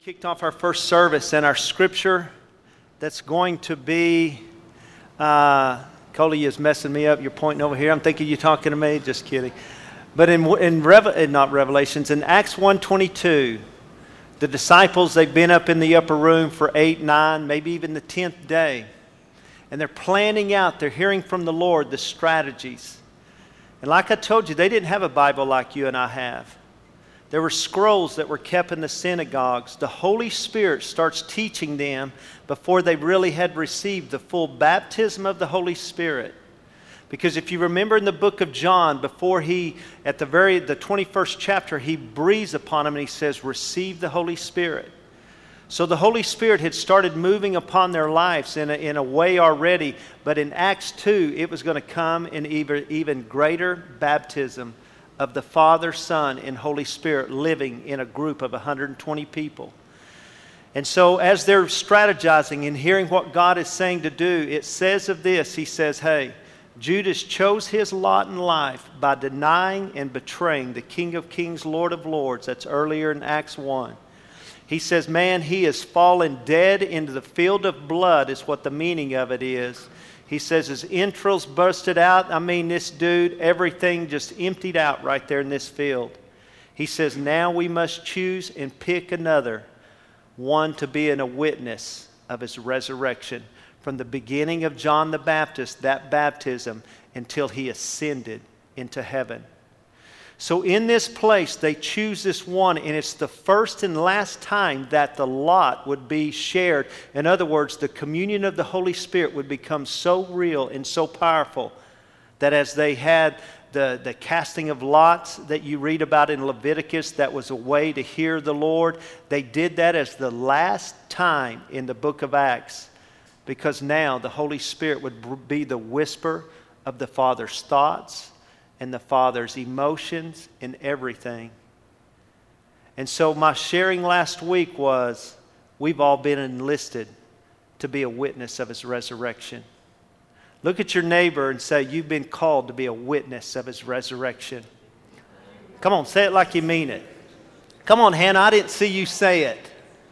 Kicked off our first service, and our scripture that's going to be, Coley is messing me up. You're pointing over here. I'm thinking you're talking to me. Just kidding. But in Acts 1:22, the disciples, they've been up in the upper room for 8, 9, maybe even the 10th day. And they're planning out, they're hearing from the Lord the strategies. And like I told you, they didn't have a Bible like you and I have. There were scrolls that were kept in the synagogues. The Holy Spirit starts teaching them before they really had received the full baptism of the Holy Spirit. Because if you remember in the book of John, before he, at the 21st chapter, he breathes upon them and he says, receive the Holy Spirit. So the Holy Spirit had started moving upon their lives in a way already, but in Acts 2, it was going to come in even greater baptism of the Father, Son, and Holy Spirit living in a group of 120 people. And so as they're strategizing and hearing what God is saying to do, it says of this, he says, hey, Judas chose his lot in life by denying and betraying the King of Kings, Lord of Lords. That's earlier in Acts 1. He says, man, he has fallen dead into the field of blood is what the meaning of it is. He says his entrails busted out. I mean, this dude, everything just emptied out right there in this field. He says, now we must choose and pick another, one to be a witness of his resurrection. From the beginning of John the Baptist, that baptism, until he ascended into heaven. So in this place, they choose this one, and it's the first and last time that the lot would be shared. In other words, the communion of the Holy Spirit would become so real and so powerful that as they had the casting of lots that you read about in Leviticus, that was a way to hear the Lord. They did that as the last time in the book of Acts, because now the Holy Spirit would be the whisper of the Father's thoughts and the Father's emotions and everything. And so my sharing last week was, we've all been enlisted to be a witness of his resurrection. Look at your neighbor and say, you've been called to be a witness of his resurrection. Come on, say it like you mean it. Come on, Hannah, I didn't see you say it.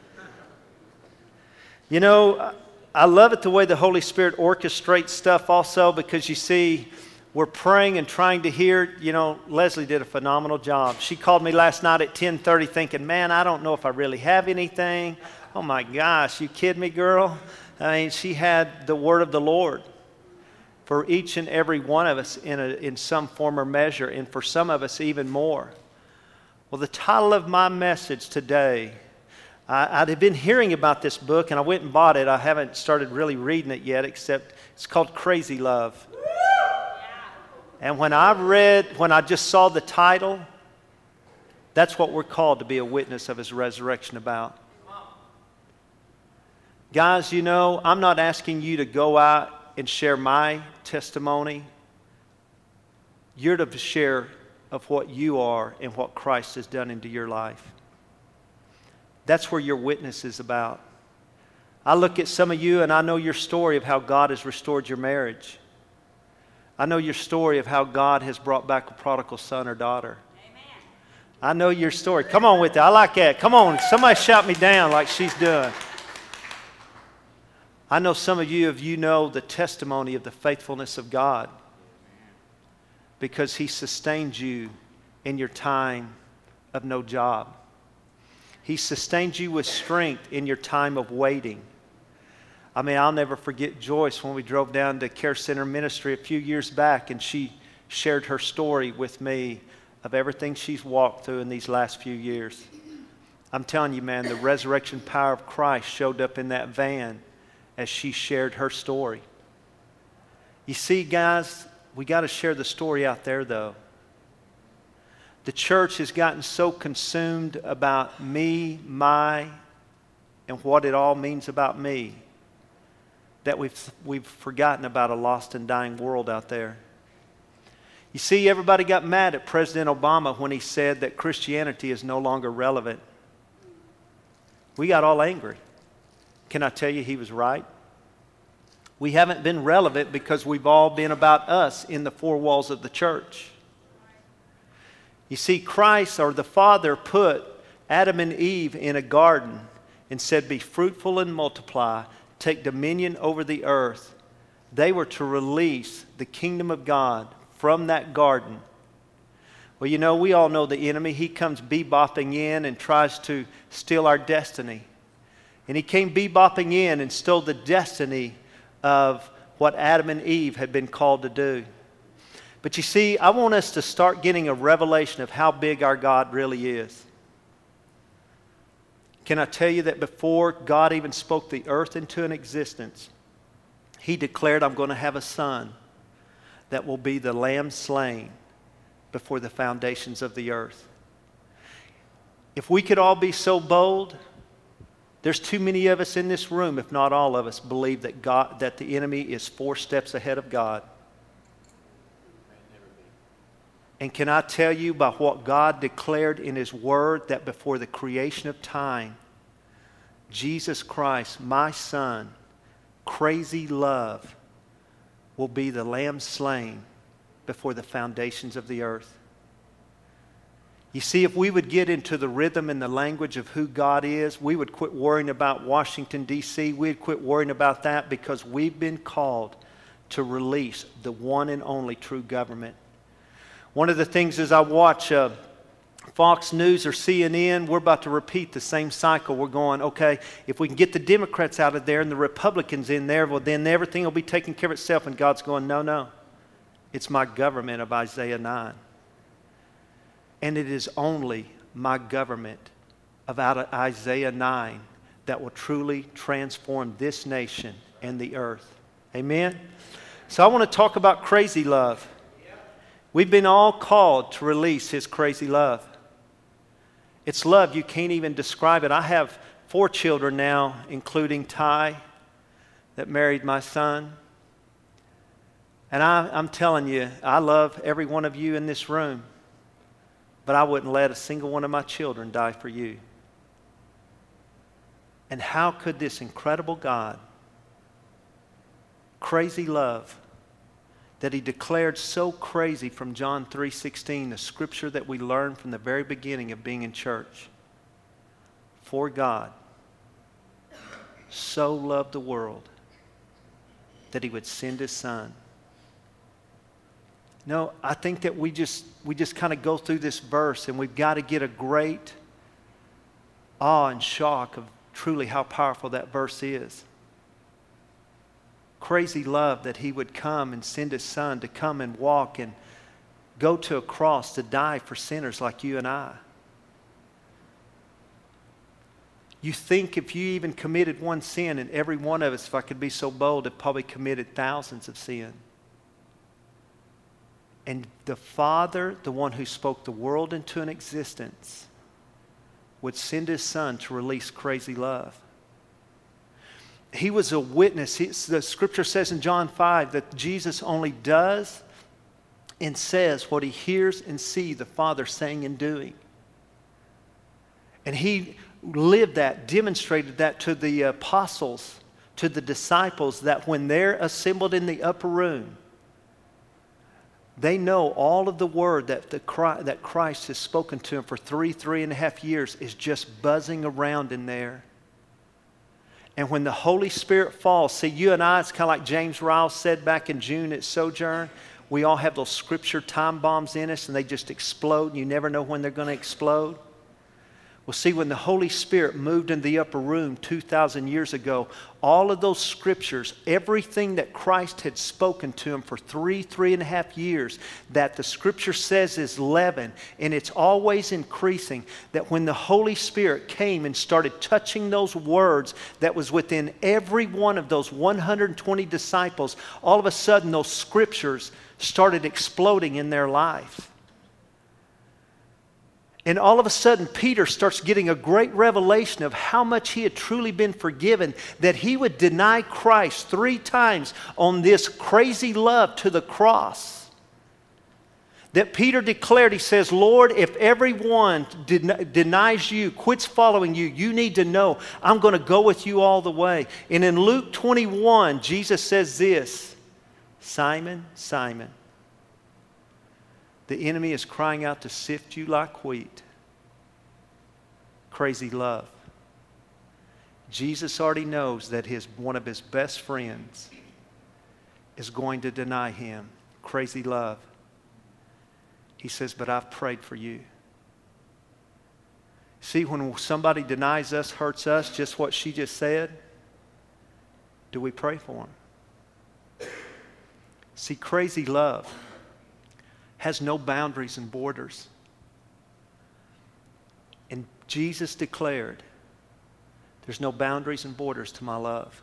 You know, I love it the way the Holy Spirit orchestrates stuff also, because you see, we're praying and trying to hear. You know, Leslie did a phenomenal job. She called me last night at 10:30 thinking, man, I don't know if I really have anything. Oh my gosh, you kidding me, girl? I mean, she had the word of the Lord for each and every one of us in some form or measure, and for some of us even more. Well, the title of my message today, I'd been hearing about this book, and I went and bought it. I haven't started really reading it yet, except it's called Crazy Love. And when I just saw the title, that's what we're called to be a witness of his resurrection about. Guys, you know, I'm not asking you to go out and share my testimony. You're to share of what you are and what Christ has done into your life. That's where your witness is about. I look at some of you and I know your story of how God has restored your marriage. I know your story of how God has brought back a prodigal son or daughter. Amen. I know your story. Come on with it. I like that. Come on. Somebody shout me down like she's doing. I know some of you know the testimony of the faithfulness of God, because he sustained you in your time of no job. He sustained you with strength in your time of waiting. I mean, I'll never forget Joyce when we drove down to Care Center Ministry a few years back, and she shared her story with me of everything she's walked through in these last few years. I'm telling you, man, the resurrection power of Christ showed up in that van as she shared her story. You see, guys, we got to share the story out there, though. The church has gotten so consumed about me, my, and what it all means about me, that we've forgotten about a lost and dying world out there. You see, everybody got mad at President Obama when he said that Christianity is no longer relevant. We got all angry. Can I tell you he was right? We haven't been relevant because we've all been about us in the four walls of the church. You see, Christ, or the Father, put Adam and Eve in a garden and said, "Be fruitful and multiply, take dominion over the earth," they were to release the kingdom of God from that garden. Well, you know, we all know the enemy. He comes bebopping in and tries to steal our destiny. And he came bebopping in and stole the destiny of what Adam and Eve had been called to do. But you see, I want us to start getting a revelation of how big our God really is. Can I tell you that before God even spoke the earth into an existence, He declared, "I'm going to have a son that will be the lamb slain before the foundations of the earth." If we could all be so bold, there's too many of us in this room, if not all of us, believe that the enemy is 4 steps ahead of God. And can I tell you by what God declared in His Word that before the creation of time, Jesus Christ, my Son, crazy love, will be the lamb slain before the foundations of the earth. You see, if we would get into the rhythm and the language of who God is, we would quit worrying about Washington, D.C. We'd quit worrying about that because we've been called to release the one and only true government. One of the things as I watch Fox News or CNN, we're about to repeat the same cycle. We're going, okay, if we can get the Democrats out of there and the Republicans in there, well, then everything will be taken care of itself. And God's going, no. It's my government of Isaiah 9. And it is only my government of Isaiah 9 that will truly transform this nation and the earth. Amen? So I want to talk about crazy love. We've been all called to release His crazy love. It's love. You can't even describe it. I have 4 children now, including Ty, that married my son. And I'm telling you, I love every one of you in this room, but I wouldn't let a single one of my children die for you. And how could this incredible God, crazy love, that He declared so crazy from John 3:16, the scripture that we learned from the very beginning of being in church, for God so loved the world that He would send His Son. No, I think that we just kind of go through this verse and we've got to get a great awe and shock of truly how powerful that verse is. Crazy love that He would come and send His Son to come and walk and go to a cross to die for sinners like you and I. You think if you even committed one sin, and every one of us, if I could be so bold, have probably committed thousands of sins. And the Father, the one who spoke the world into an existence, would send His Son to release crazy love. He was a witness. The scripture says in John 5 that Jesus only does and says what He hears and sees the Father saying and doing. And He lived that, demonstrated that to the apostles, to the disciples, that when they're assembled in the upper room, they know all of the word that Christ has spoken to them for 3.5 years is just buzzing around in there. And when the Holy Spirit falls, see, you and I, it's kind of like James Ryle said back in June at Sojourn, we all have those scripture time bombs in us and they just explode and you never know when they're going to explode. Well, see, when the Holy Spirit moved in the upper room 2,000 years ago, all of those scriptures, everything that Christ had spoken to them for 3.5 years, that the scripture says is leaven, and it's always increasing, that when the Holy Spirit came and started touching those words that was within every one of those 120 disciples, all of a sudden those scriptures started exploding in their life. And all of a sudden, Peter starts getting a great revelation of how much he had truly been forgiven, that he would deny Christ 3 times on this crazy love to the cross. That Peter declared, he says, Lord, if everyone denies you, quits following you, you need to know I'm going to go with you all the way. And in Luke 21, Jesus says this, Simon, Simon, the enemy is crying out to sift you like wheat. Crazy love. Jesus already knows that one of his best friends is going to deny him. Crazy love. He says, but I've prayed for you. See, when somebody denies us, hurts us, just what she just said, do we pray for them? See, crazy love has no boundaries and borders. And Jesus declared, there's no boundaries and borders to my love.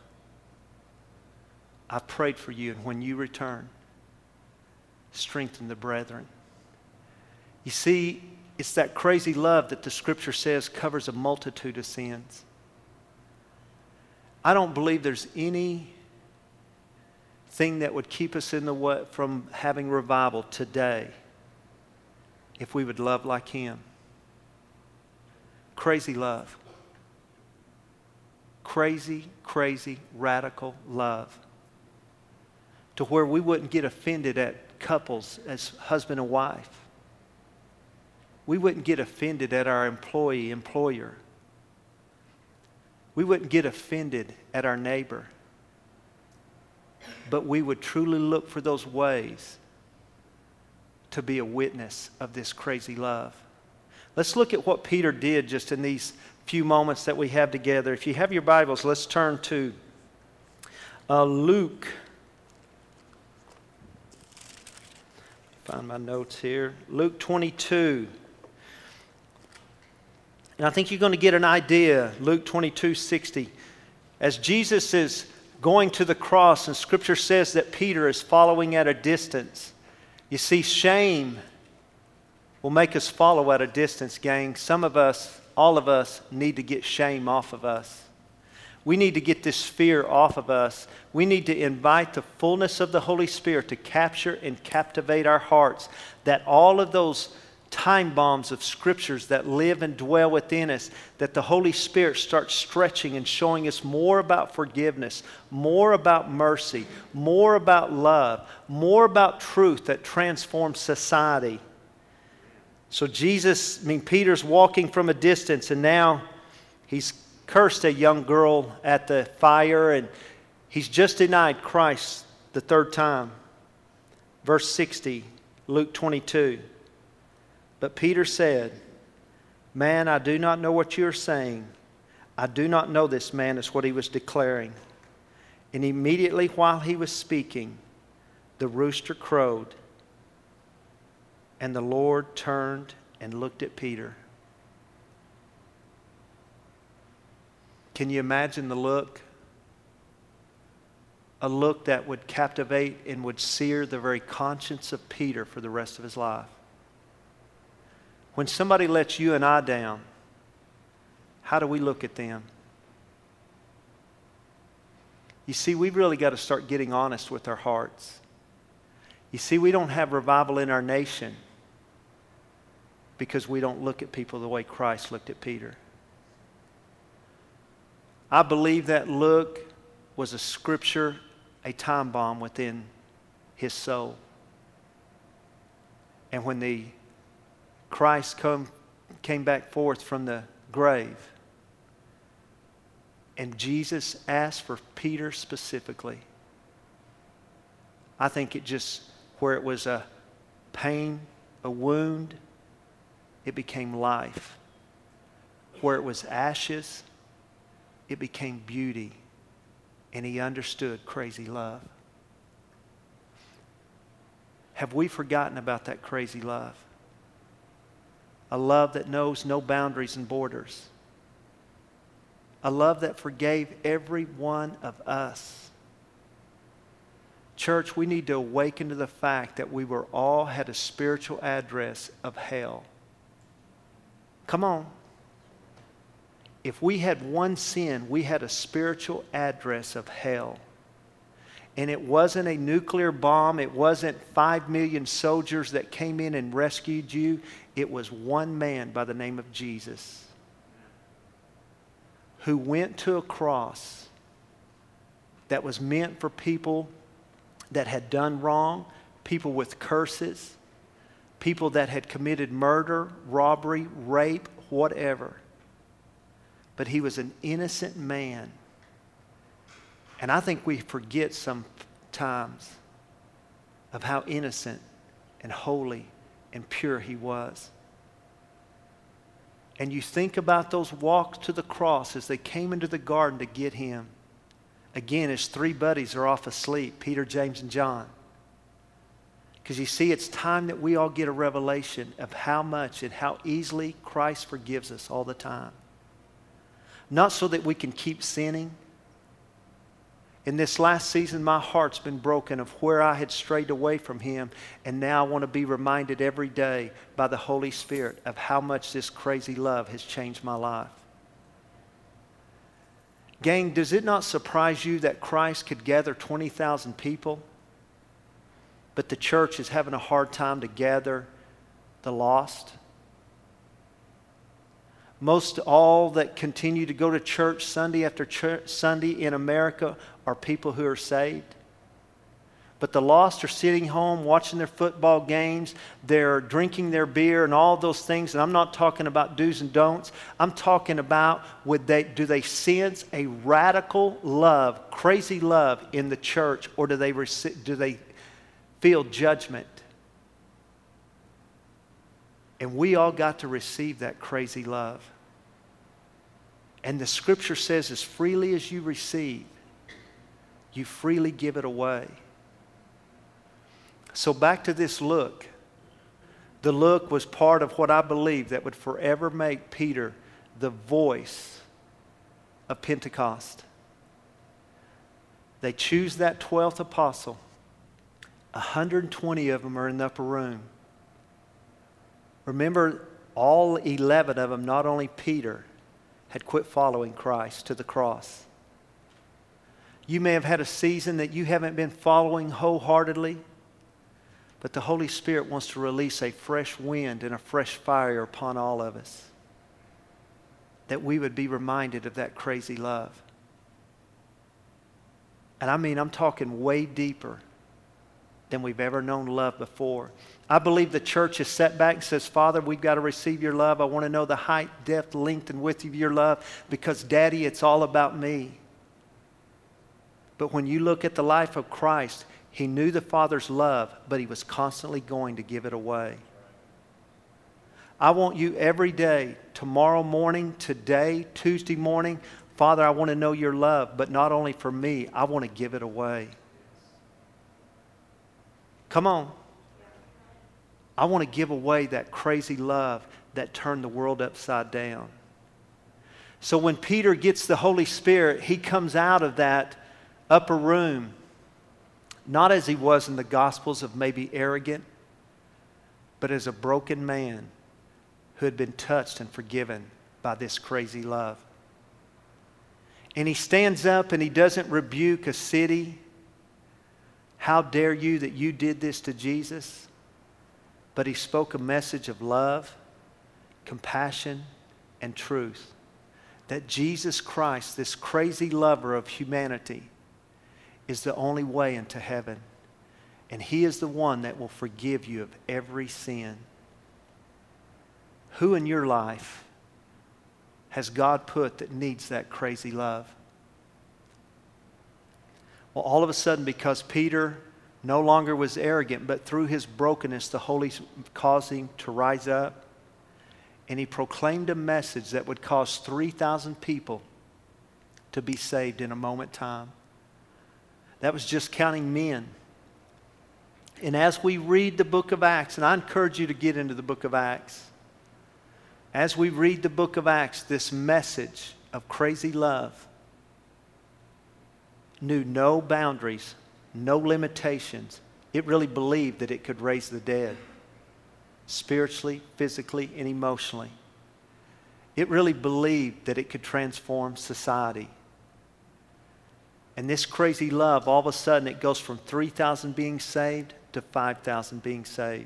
I've prayed for you, and when you return, strengthen the brethren. You see, it's that crazy love that the Scripture says covers a multitude of sins. I don't believe there's anything that would keep us in the way from having revival today if we would love like him. Crazy love. Crazy, crazy, radical love. To where we wouldn't get offended at couples as husband and wife. We wouldn't get offended at our employer. We wouldn't get offended at our neighbor. But we would truly look for those ways to be a witness of this crazy love. Let's look at what Peter did just in these few moments that we have together. If you have your Bibles, let's turn to Luke. Find my notes here. Luke 22. And I think you're going to get an idea. Luke 22:60. As Jesus is going to the cross, and Scripture says that Peter is following at a distance. You see, shame will make us follow at a distance, gang. Some of us, all of us, need to get shame off of us. We need to get this fear off of us. We need to invite the fullness of the Holy Spirit to capture and captivate our hearts, that all of those time bombs of scriptures that live and dwell within us, that the Holy Spirit starts stretching and showing us more about forgiveness, more about mercy, more about love, more about truth that transforms society. So Peter's walking from a distance, and now he's cursed a young girl at the fire, and he's just denied Christ the third time. Verse 60, Luke 22. But Peter said, "Man, I do not know what you are saying. I do not know this man," is what he was declaring. And immediately while he was speaking, the rooster crowed. And the Lord turned and looked at Peter. Can you imagine the look? A look that would captivate and would sear the very conscience of Peter for the rest of his life. When somebody lets you and I down, how do we look at them? You see, we've really got to start getting honest with our hearts. You see, we don't have revival in our nation because we don't look at people the way Christ looked at Peter. I believe that look was a scripture, a time bomb within his soul. And when the Christ came back forth from the grave, and Jesus asked for Peter specifically, I think it just, where it was a pain, a wound, it became life. Where it was ashes, it became beauty. And he understood crazy love. Have we forgotten about that crazy love? A love that knows no boundaries and borders. A love that forgave every one of us. Church, we need to awaken to the fact that we were all had a spiritual address of hell. Come on. If we had one sin, we had a spiritual address of hell. And it wasn't a nuclear bomb. It wasn't 5 million soldiers that came in and rescued you. It was one man by the name of Jesus who went to a cross that was meant for people that had done wrong, people with curses, people that had committed murder, robbery, rape, whatever. but he was an innocent man. And I think we forget sometimes of how innocent and holy and pure he was. And you think about those walks to the cross as they came into the garden to get him. Again, his three buddies are off asleep, Peter, James, and John. Because you see, it's time that we all get a revelation of how much and how easily Christ forgives us all the time. Not so that we can keep sinning. In this last season, my heart's been broken of where I had strayed away from him, and now I want to be reminded every day by the Holy Spirit of how much this crazy love has changed my life. Gang, does it not surprise you that Christ could gather 20,000 people, but the church is having a hard time to gather the lost? Most all that continue to go to church Sunday after Sunday in America are people who are saved. But the lost are sitting home watching their football games. They're drinking their beer and all those things. And I'm not talking about do's and don'ts. I'm talking about do they sense a radical love, crazy love in the church, or do they feel judgment? And we all got to receive that crazy love. And the scripture says, as freely as you receive, you freely give it away. So back to this look. The look was part of what I believe that would forever make Peter the voice of Pentecost. They choose that 12th apostle. 120 of them are in the upper room. Remember, all 11 of them, not only Peter, had quit following Christ to the cross. You may have had a season that you haven't been following wholeheartedly, but the Holy Spirit wants to release a fresh wind and a fresh fire upon all of us, that we would be reminded of that crazy love. And I mean, I'm talking way deeper than we've ever known love before. I believe the church is set back and says, Father, we've got to receive your love. I want to know the height, depth, length, and width of your love, because, Daddy, it's all about me. But when you look at the life of Christ, he knew the Father's love, but he was constantly going to give it away. I want you every day, tomorrow morning, today, Tuesday morning, Father, I want to know your love, but not only for me, I want to give it away. Come on. I want to give away that crazy love that turned the world upside down. So when Peter gets the Holy Spirit, he comes out of that upper room, not as he was in the Gospels of maybe arrogant, but as a broken man who had been touched and forgiven by this crazy love. And he stands up and he doesn't rebuke a city. How dare you that you did this to Jesus? But he spoke a message of love, compassion, and truth. That Jesus Christ, this crazy lover of humanity, is the only way into heaven. And he is the one that will forgive you of every sin. Who in your life has God put that needs that crazy love? Well, all of a sudden, because Peter no longer was arrogant, but through his brokenness, the Holy Spirit caused him to rise up. And he proclaimed a message that would cause 3,000 people to be saved in a moment in time. That was just counting men. And as we read the book of Acts, and I encourage you to get into the book of Acts, as we read the book of Acts, this message of crazy love knew no boundaries, no limitations. It really believed that it could raise the dead, spiritually, physically, and emotionally. It really believed that it could transform society. And this crazy love, all of a sudden, it goes from 3,000 being saved to 5,000 being saved.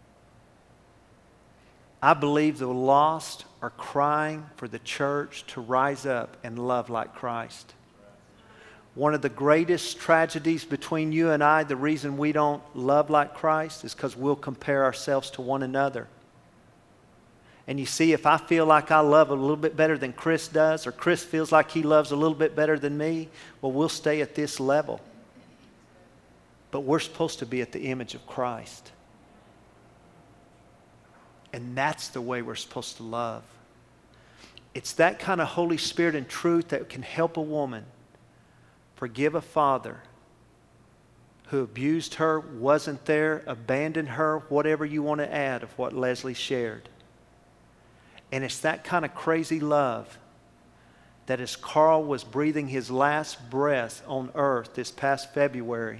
I believe the lost are crying for the church to rise up and love like Christ. One of the greatest tragedies between you and I, the reason we don't love like Christ, is because we'll compare ourselves to one another. And you see, if I feel like I love a little bit better than Chris does, or Chris feels like he loves a little bit better than me, well, we'll stay at this level. But we're supposed to be at the image of Christ. And that's the way we're supposed to love. It's that kind of Holy Spirit and truth that can help a woman forgive a father who abused her, wasn't there, abandoned her, whatever you want to add of what Leslie shared. And it's that kind of crazy love that as Carl was breathing his last breath on earth this past February,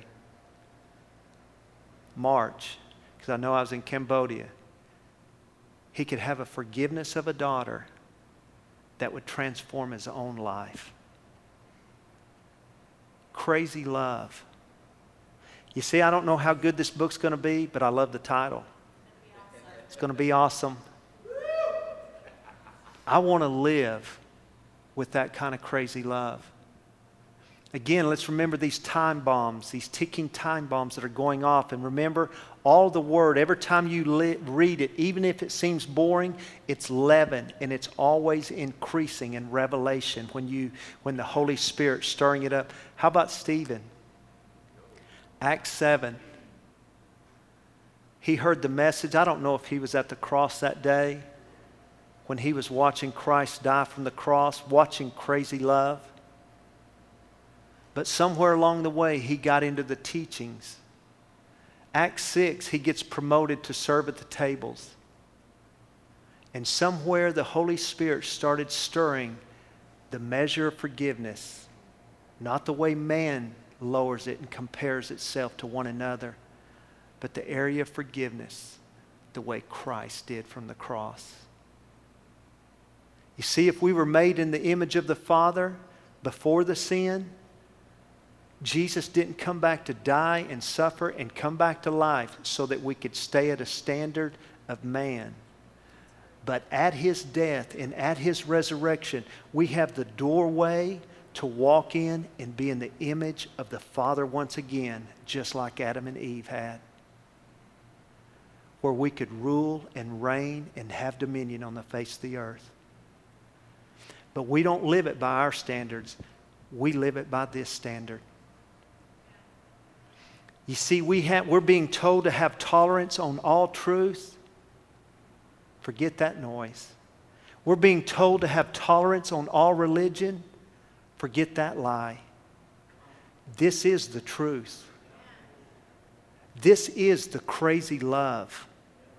March, because I know I was in Cambodia, he could have a forgiveness of a daughter that would transform his own life. Crazy love. You see, I don't know how good this book's going to be, but I love the title. It's going to be awesome. I want to live with that kind of crazy love. Again, let's remember these time bombs, these ticking time bombs that are going off. And remember, all the word, every time you read it, even if it seems boring, it's leaven, and it's always increasing in revelation when the Holy Spirit's stirring it up. How about Stephen? Acts 7. He heard the message. I don't know if he was at the cross that day when he was watching Christ die from the cross, watching crazy love. But somewhere along the way, he got into the teachings. Acts 6, he gets promoted to serve at the tables. And somewhere the Holy Spirit started stirring the measure of forgiveness. Not the way man lowers it and compares itself to one another, but the area of forgiveness, the way Christ did from the cross. You see, if we were made in the image of the Father before the sin, Jesus didn't come back to die and suffer and come back to life so that we could stay at a standard of man. But at his death and at his resurrection, we have the doorway to walk in and be in the image of the Father once again, just like Adam and Eve had. Where we could rule and reign and have dominion on the face of the earth. But we don't live it by our standards. We live it by this standard. You see, we're being told to have tolerance on all truth. Forget that noise. We're being told to have tolerance on all religion. Forget that lie. This is the truth. This is the crazy love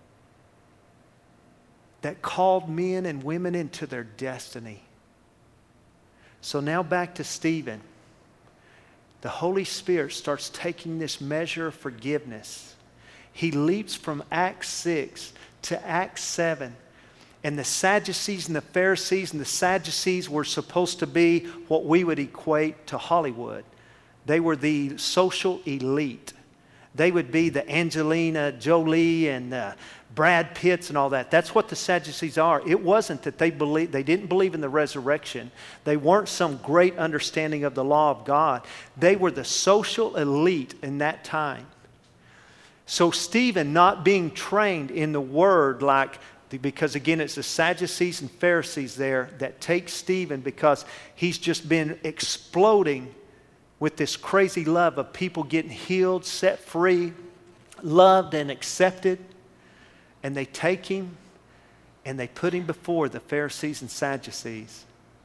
that called men and women into their destiny. So now back to Stephen. The Holy Spirit starts taking this measure of forgiveness. He leaps from Acts 6 to Acts 7. And the Sadducees and the Pharisees and the Sadducees were supposed to be what we would equate to Hollywood. They were the social elite. They would be the Angelina Jolie and Brad Pitts and all that. That's what the Sadducees are. It wasn't that they didn't believe in the resurrection. They weren't some great understanding of the law of God. They were the social elite in that time. So Stephen, not being trained in the word because again, it's the Sadducees and Pharisees there that take Stephen because he's just been exploding with this crazy love of people getting healed, set free, loved and accepted. And they take him and they put him before the Pharisees and Sadducees.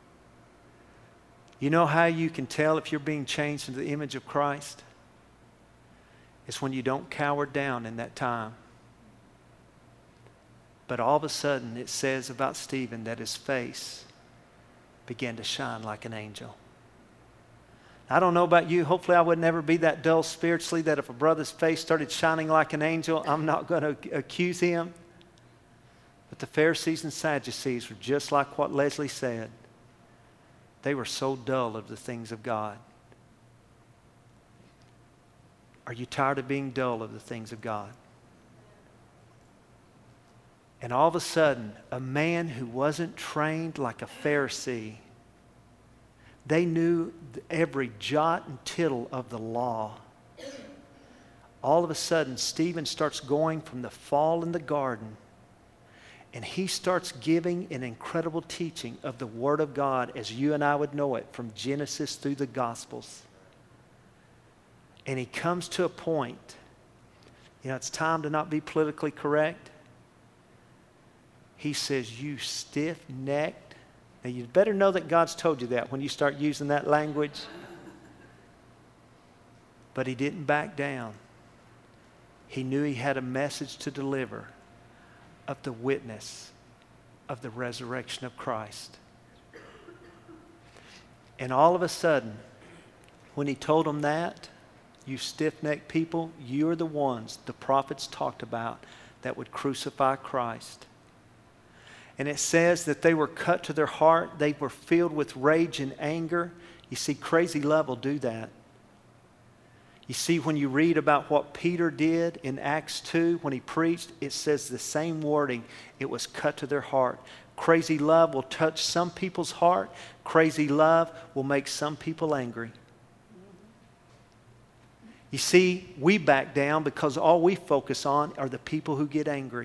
You know how you can tell if you're being changed into the image of Christ? It's when you don't cower down in that time. But all of a sudden it says about Stephen that his face began to shine like an angel. I don't know about you. Hopefully I would never be that dull spiritually that if a brother's face started shining like an angel, I'm not going to accuse him. But the Pharisees and Sadducees were just like what Leslie said. They were so dull of the things of God. Are you tired of being dull of the things of God? And all of a sudden, a man who wasn't trained like a Pharisee, they knew every jot and tittle of the law. All of a sudden, Stephen starts going from the fall in the garden, And he starts giving an incredible teaching of the Word of God as you and I would know it from Genesis through the Gospels. And he comes to a point, it's time to not be politically correct. He says, you stiff-necked. Now, you better know that God's told you that when you start using that language. But he didn't back down. He knew he had a message to deliver of the witness of the resurrection of Christ. And all of a sudden, when he told them that, you stiff-necked people, you're the ones the prophets talked about that would crucify Christ. And it says that they were cut to their heart. They were filled with rage and anger. You see, crazy love will do that. You see, when you read about what Peter did in Acts 2 when he preached, it says the same wording. It was cut to their heart. Crazy love will touch some people's heart. Crazy love will make some people angry. You see, we back down because all we focus on are the people who get angry.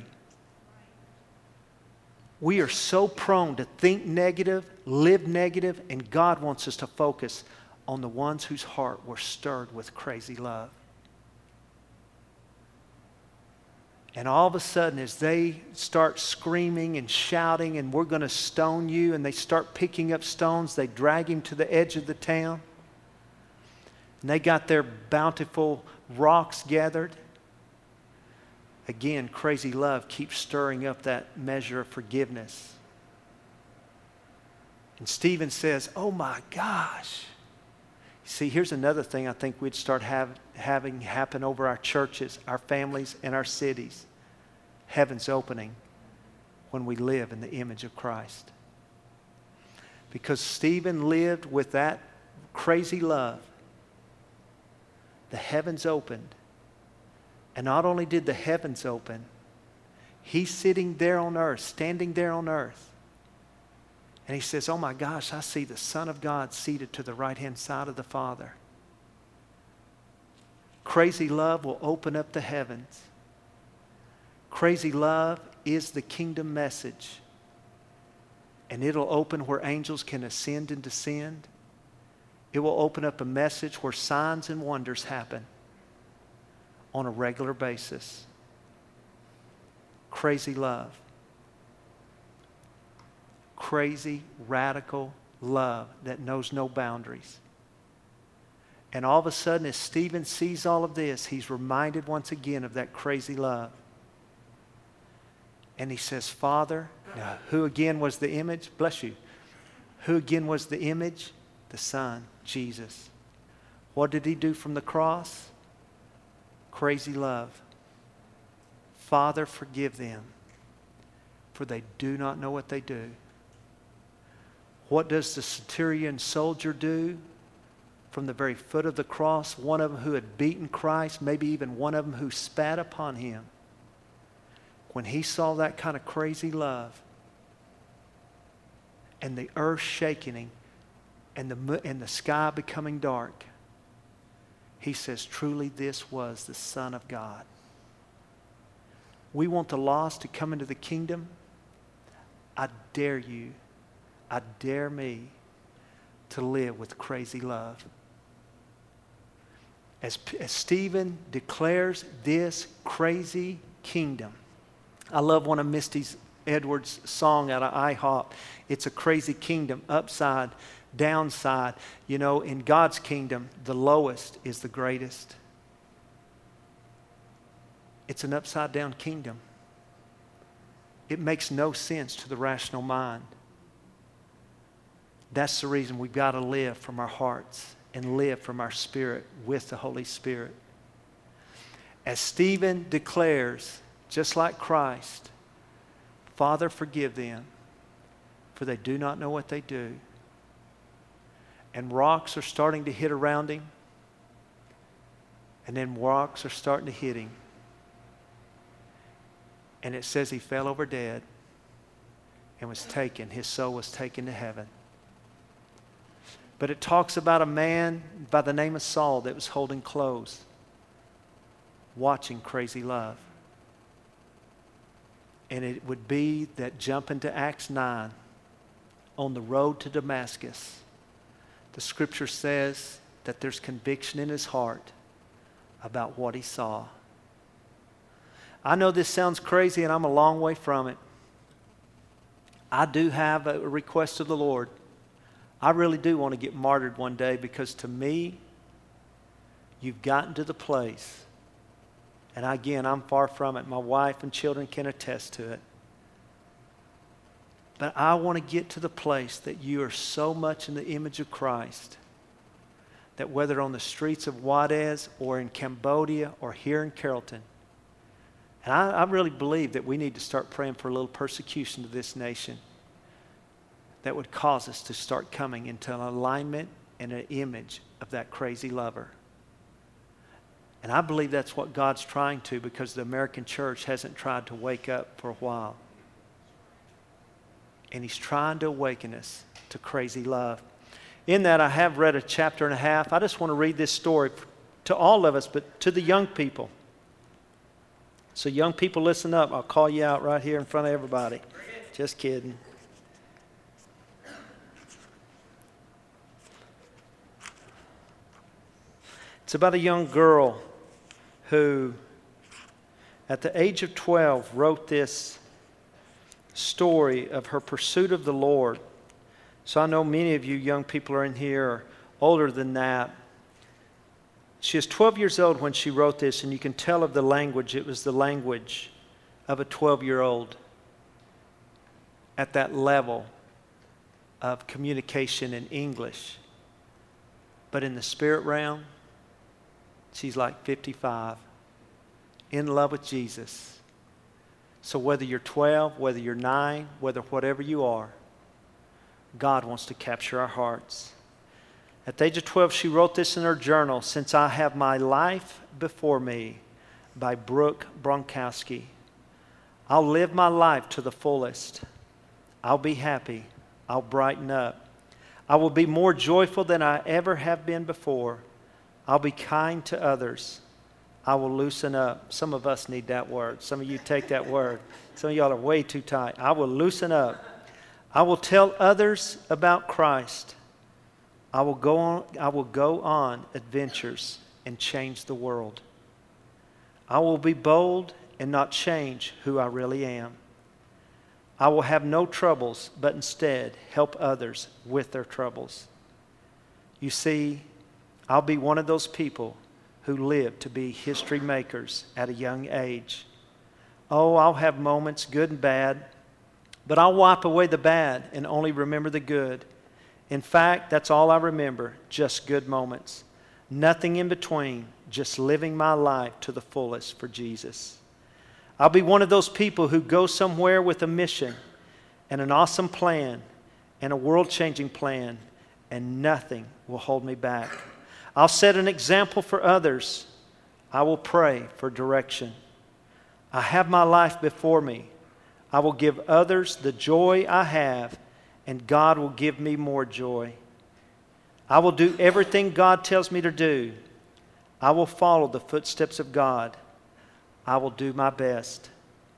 We are so prone to think negative, live negative, and God wants us to focus on the ones whose heart were stirred with crazy love. And all of a sudden, as they start screaming and shouting, and we're going to stone you, and they start picking up stones, they drag him to the edge of the town. And they got their bountiful rocks gathered. Again, crazy love keeps stirring up that measure of forgiveness. And Stephen says, oh my gosh. See, here's another thing I think we'd start having happen over our churches, our families, and our cities. Heaven's opening when we live in the image of Christ. Because Stephen lived with that crazy love, the heavens opened. And not only did the heavens open, he's sitting there on earth, standing there on earth. And he says, oh my gosh, I see the Son of God seated to the right-hand side of the Father. Crazy love will open up the heavens. Crazy love is the kingdom message. And it'll open where angels can ascend and descend. It will open up a message where signs and wonders happen on a regular basis. Crazy love. Crazy, radical love that knows no boundaries. And all of a sudden, as Stephen sees all of this, he's reminded once again of that crazy love. And he says, Father, now, who again was the image? Bless you. Who again was the image? The Son, Jesus. What did he do from the cross? Crazy love. Father, forgive them, for they do not know what they do. What does the centurion soldier do? From the very foot of the cross, one of them who had beaten Christ, maybe even one of them who spat upon him. When he saw that kind of crazy love and the earth shaking and the sky becoming dark, he says, truly this was the Son of God. We want the lost to come into the kingdom. I dare you, I dare me to live with crazy love. As Stephen declares this crazy kingdom. I love one of Misty Edwards' song out of IHOP. It's a crazy kingdom, upside, downside. You know, in God's kingdom, the lowest is the greatest. It's an upside down kingdom. It makes no sense to the rational mind. That's the reason we've got to live from our hearts and live from our spirit with the Holy Spirit. As Stephen declares, just like Christ, Father, forgive them, for they do not know what they do. And rocks are starting to hit around him. And then rocks are starting to hit him. And it says he fell over dead and was taken. His soul was taken to heaven. But it talks about a man by the name of Saul that was holding clothes, watching crazy love. And it would be that jump into Acts 9 on the road to Damascus. The scripture says that there's conviction in his heart about what he saw. I know this sounds crazy and I'm a long way from it. I do have a request of the Lord. I really do want to get martyred one day, because to me, you've gotten to the place, and again, I'm far from it. My wife and children can attest to it. But I want to get to the place that you are so much in the image of Christ that whether on the streets of Juarez or in Cambodia or here in Carrollton, and I really believe that we need to start praying for a little persecution to this nation that would cause us to start coming into an alignment and an image of that crazy lover. And I believe that's what God's trying to, because the American church hasn't tried to wake up for a while. And He's trying to awaken us to crazy love. In that, I have read a chapter and a half. I just want to read this story to all of us, but to the young people. So young people, listen up. I'll call you out right here in front of everybody. Just kidding. It's about a young girl who, at the age of 12, wrote this story of her pursuit of the Lord. So I know many of you young people are in here or older than that. She was 12 years old when she wrote this, and you can tell of the language. It was the language of a 12-year-old at that level of communication in English. But in the spirit realm, she's like 55, in love with Jesus. So whether you're 12, whether you're 9, whatever you are, God wants to capture our hearts. At the age of 12, she wrote this in her journal: "Since I have my life before me," by Brooke Bronkowski. "I'll live my life to the fullest. I'll be happy. I'll brighten up. I will be more joyful than I ever have been before. I'll be kind to others. I will loosen up." Some of us need that word. Some of you take that word. Some of y'all are way too tight. "I will loosen up. I will tell others about Christ. I will go on adventures and change the world. I will be bold and not change who I really am. I will have no troubles, but instead help others with their troubles. You see, I'll be one of those people who live to be history makers at a young age. Oh, I'll have moments, good and bad, but I'll wipe away the bad and only remember the good. In fact, that's all I remember, just good moments. Nothing in between, just living my life to the fullest for Jesus. I'll be one of those people who go somewhere with a mission and an awesome plan and a world-changing plan, and nothing will hold me back. I'll set an example for others. I will pray for direction. I have my life before me. I will give others the joy I have, and God will give me more joy. I will do everything God tells me to do. I will follow the footsteps of God. I will do my best."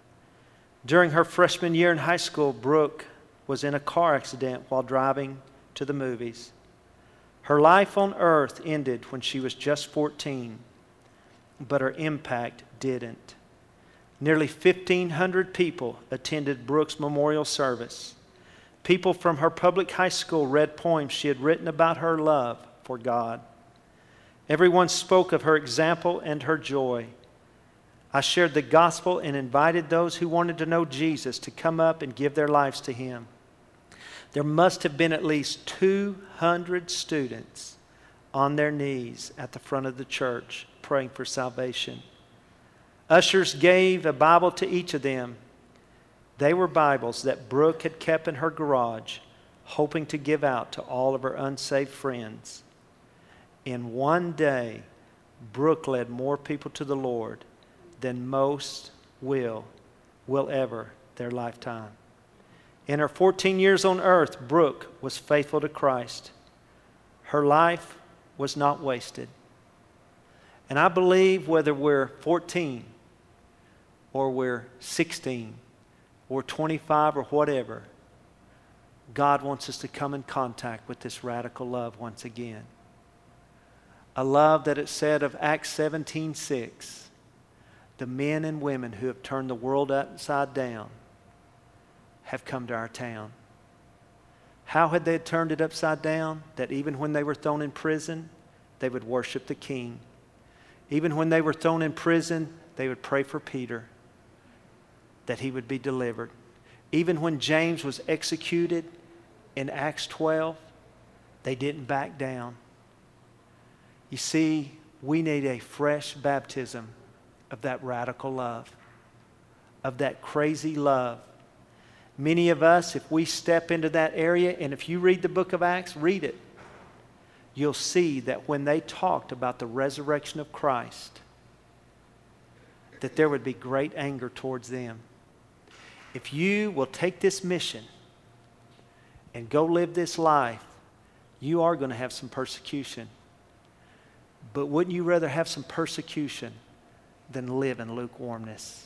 During her freshman year in high school, Brooke was in a car accident while driving to the movies. Her life on earth ended when she was just 14, but her impact didn't. Nearly 1,500 people attended Brooke's memorial service. People from her public high school read poems she had written about her love for God. Everyone spoke of her example and her joy. I shared the gospel and invited those who wanted to know Jesus to come up and give their lives to Him. There must have been at least 200 students on their knees at the front of the church praying for salvation. Ushers gave a Bible to each of them. They were Bibles that Brooke had kept in her garage, hoping to give out to all of her unsaved friends. In one day, Brooke led more people to the Lord than most will ever their lifetime. In her 14 years on earth, Brooke was faithful to Christ. Her life was not wasted. And I believe whether we're 14 or we're 16 or 25 or whatever, God wants us to come in contact with this radical love once again. A love that it said of Acts 17:6, the men and women who have turned the world upside down have come to our town. How had they turned it upside down? That even when they were thrown in prison, they would worship the King. Even when they were thrown in prison, they would pray for Peter, that he would be delivered. Even when James was executed in Acts 12, they didn't back down. You see, we need a fresh baptism of that radical love, of that crazy love. Many of us, if we step into that area, and if you read the book of Acts, read it, you'll see that when they talked about the resurrection of Christ, that there would be great anger towards them. If you will take this mission and go live this life, you are going to have some persecution. But wouldn't you rather have some persecution than live in lukewarmness?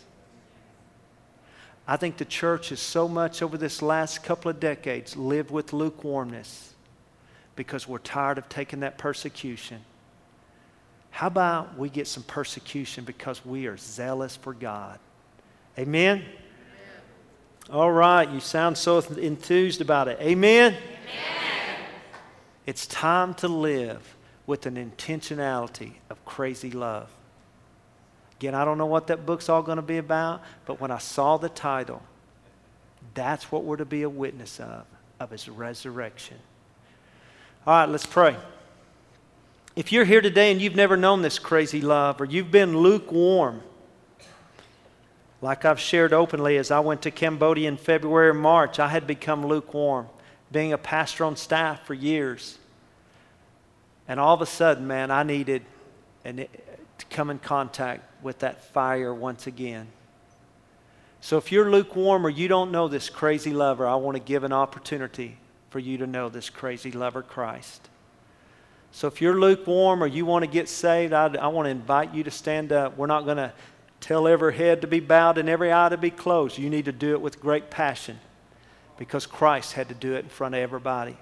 I think the church has so much over this last couple of decades lived with lukewarmness because we're tired of taking that persecution. How about we get some persecution because we are zealous for God? Amen? Amen. All right, you sound so enthused about it. Amen? Amen. It's time to live with an intentionality of crazy love. Again, I don't know what that book's all going to be about, but when I saw the title, that's what we're to be a witness of His resurrection. All right, let's pray. If you're here today and you've never known this crazy love, or you've been lukewarm, like I've shared openly as I went to Cambodia in February and March, I had become lukewarm, being a pastor on staff for years. And all of a sudden, man, I needed to come in contact with that fire once again. So if you're lukewarm or you don't know this crazy lover, I want to give an opportunity for you to know this crazy lover, Christ. So if you're lukewarm or you want to get saved, I want to invite you to stand up. We're not going to tell every head to be bowed and every eye to be closed. You need to do it with great passion because Christ had to do it in front of everybody.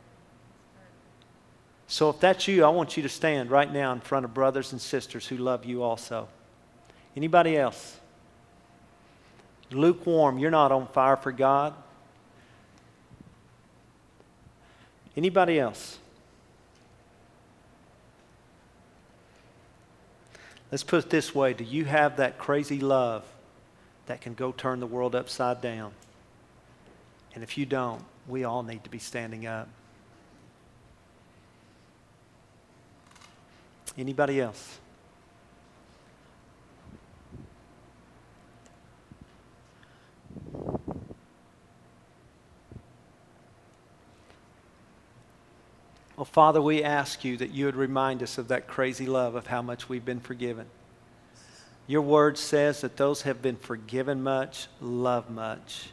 So if that's you, I want you to stand right now in front of brothers and sisters who love you also. Anybody else? Lukewarm, you're not on fire for God. Anybody else? Let's put it this way. Do you have that crazy love that can go turn the world upside down? And if you don't, we all need to be standing up. Anybody else? Well, Father, we ask you that you would remind us of that crazy love of how much we've been forgiven. Your word says that those who have been forgiven much, love much.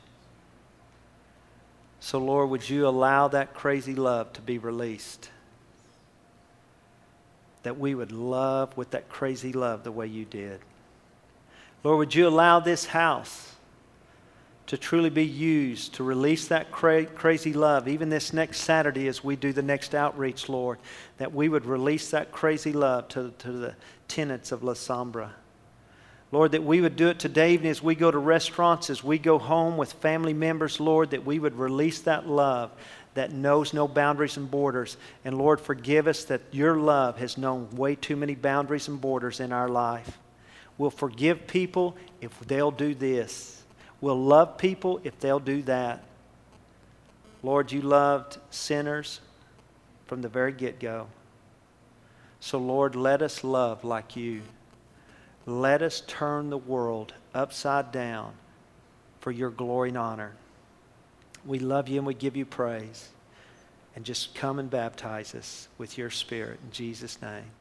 So, Lord, would you allow that crazy love to be released? That we would love with that crazy love the way you did. Lord, would you allow this house to truly be used to release that crazy love, even this next Saturday as we do the next outreach, Lord, that we would release that crazy love to the tenants of La Sombra. Lord, that we would do it today even as we go to restaurants, as we go home with family members, Lord, that we would release that love that knows no boundaries and borders. And Lord, forgive us that your love has known way too many boundaries and borders in our life. We'll forgive people if they'll do this. We'll love people if they'll do that. Lord, you loved sinners from the very get-go. So Lord, let us love like you. Let us turn the world upside down for your glory and honor. We love you and we give you praise. And just come and baptize us with your Spirit in Jesus' name.